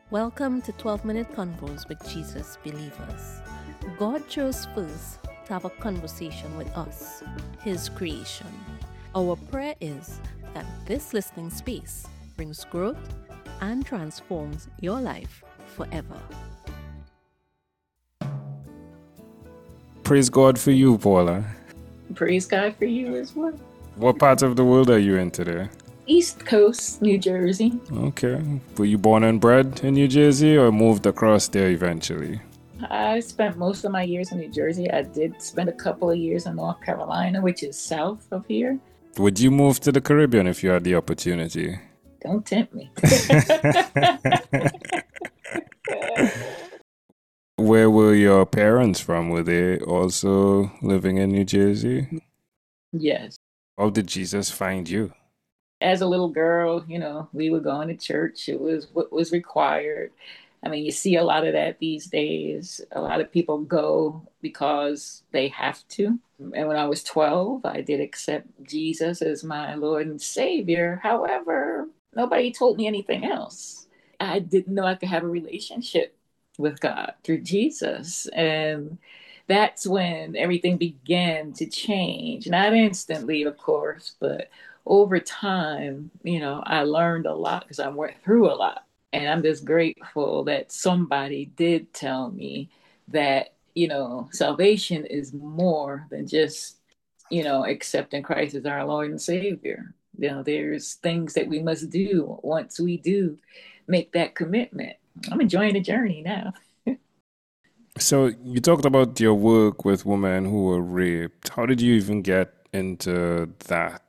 Welcome to 12-Minute Convos with Jesus Believers. God chose first to have a conversation with us, His creation. Our prayer is that this listening space brings growth and transforms your life forever. Praise God for you, Paula. Praise God for you as well. What part of the world are you in today? East Coast, New Jersey. Okay. Were you born and bred in New Jersey or moved across there eventually? I spent most of my years in New Jersey. I did spend a couple of years in North Carolina, which is south of here. Would you move to the Caribbean if you had the opportunity? Don't tempt me. Where were your parents from? Were they also living in New Jersey? Yes. How did Jesus find you? As a little girl, we were going to church. It was what was required. I mean, you see a lot of that these days. A lot of people go because they have to. And when I was 12, I did accept Jesus as my Lord and Savior. However, nobody told me anything else. I didn't know I could have a relationship with God through Jesus. And that's when everything began to change. Not instantly, of course, but over time, I learned a lot because I went through a lot. And I'm just grateful that somebody did tell me that, salvation is more than just, accepting Christ as our Lord and Savior. There's things that we must do once we do make that commitment. I'm enjoying the journey now. So you talked about your work with women who were raped. How did you even get into that?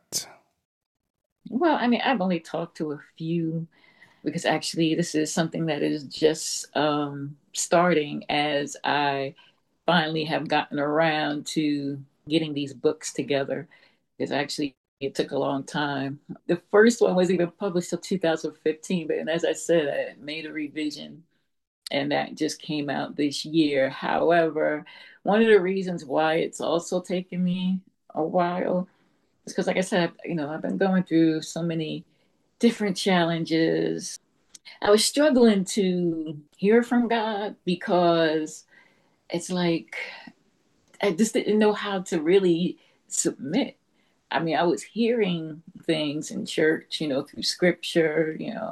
Well, I mean, I've only talked to a few because actually this is something that is just starting as I finally have gotten around to getting these books together. Because actually it took a long time. The first one was even published till 2015, but as I said, I made a revision and that just came out this year. However, one of the reasons why it's also taken me a while is because, like I said, I've been going through so many different challenges. I was struggling to hear from God because it's like I just didn't know how to really submit. I mean, I was hearing things in church, through scripture,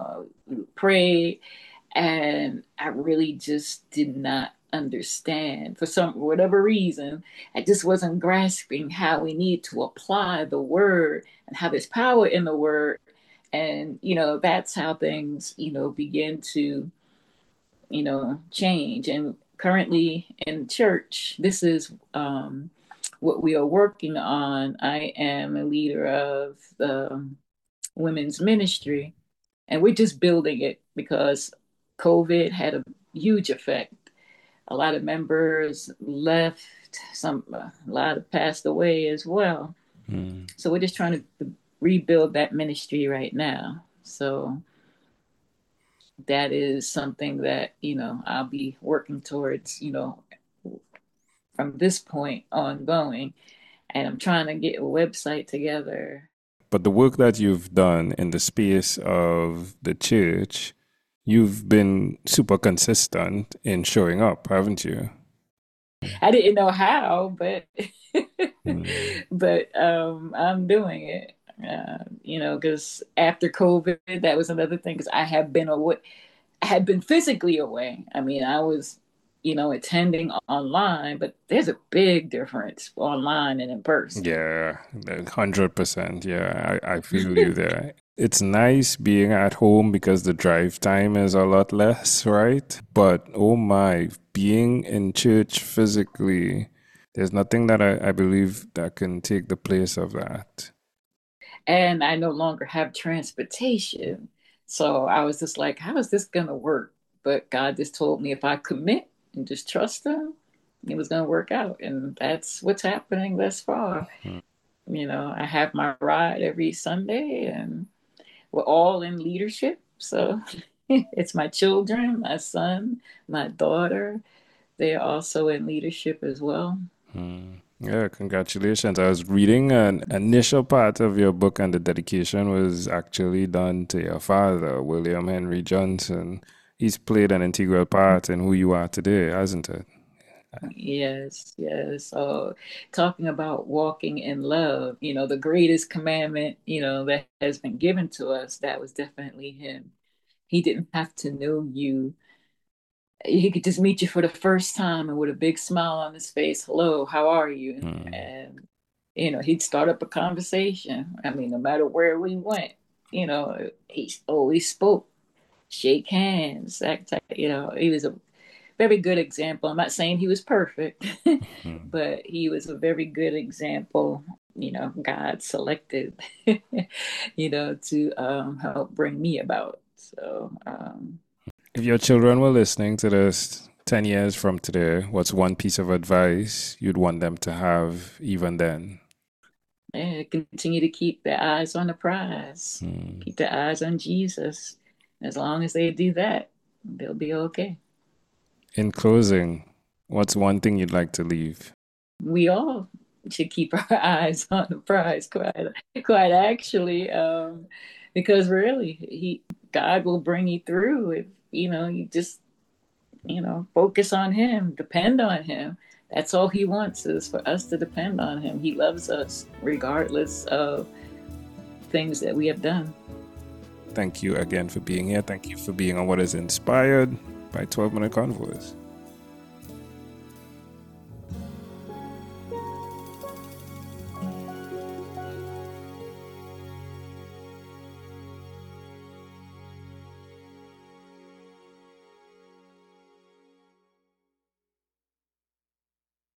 pray, and I really just did not understand for whatever reason. I just wasn't grasping how we need to apply the word and how there's power in the word. And, that's how things, begin to, change. And currently in church, this is what we are working on. I am a leader of the women's ministry, and we're just building it because COVID had a huge effect. A lot of members left, a lot have passed away as well. So we're just trying to rebuild that ministry right now. So that is something that, I'll be working towards, from this point ongoing. And I'm trying to get a website together. But the work that you've done in the space of the church, you've been super consistent in showing up, haven't you? I didn't know how, but but I'm doing it. Because after COVID, that was another thing. Because I had been physically away. I mean, I was, attending online, but there's a big difference online and in person. Yeah, 100%. Yeah, I feel you there. It's nice being at home because the drive time is a lot less, right? But oh my, being in church physically, there's nothing that I believe that can take the place of that. And I no longer have transportation. So I was just like, how is this going to work? But God just told me if I commit and just trust Him, it was going to work out. And that's what's happening thus far. I have my ride every Sunday and we're all in leadership. So it's my children, my son, my daughter. They're also in leadership as well. Yeah, congratulations. I was reading an initial part of your book, and the dedication was actually done to your father, William Henry Johnson. he's played an integral part in who you are today, hasn't it? Yes, yes. So talking about walking in love, the greatest commandment, that has been given to us, that was definitely him. He didn't have to know you. He could just meet you for the first time and with a big smile on his face, hello, how are you? Mm. And, he'd start up a conversation. I mean, no matter where we went, he always spoke, shake hands, that type, he was a very good example. I'm not saying he was perfect, Mm. but he was a very good example. God selected, to help bring me about. So, If your children were listening to this 10 years from today, what's one piece of advice you'd want them to have even then? yeah, continue to keep their eyes on the prize, Mm. keep their eyes on Jesus. As long as they do that, they'll be okay. In closing, what's one thing you'd like to leave? We all should keep our eyes on the prize, quite actually, because really, God will bring you through if you just focus on Him, depend on Him. That's all He wants is for us to depend on Him. He loves us regardless of things that we have done. Thank you again for being here. Thank you for being on What is Inspired by 12 Minute Convoys.